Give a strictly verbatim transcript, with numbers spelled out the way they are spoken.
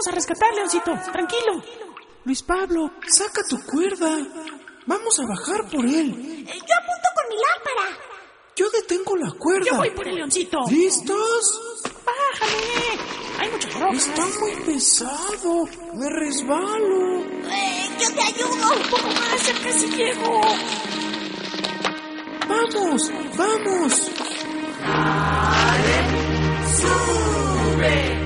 vamos a rescatar, Leoncito. Tranquilo. Luis Pablo, saca tu cuerda. Vamos a bajar por él. Eh, yo apunto con mi lámpara. Yo detengo la cuerda. Yo voy por el Leoncito. ¿Listos? Bájale. Hay mucha ropa. Está muy pesado. Me resbalo. Eh, yo te ayudo. Un poco más, ya casi llego. ¡Vamos! ¡Vamos! ¡Dale! ¡Sube!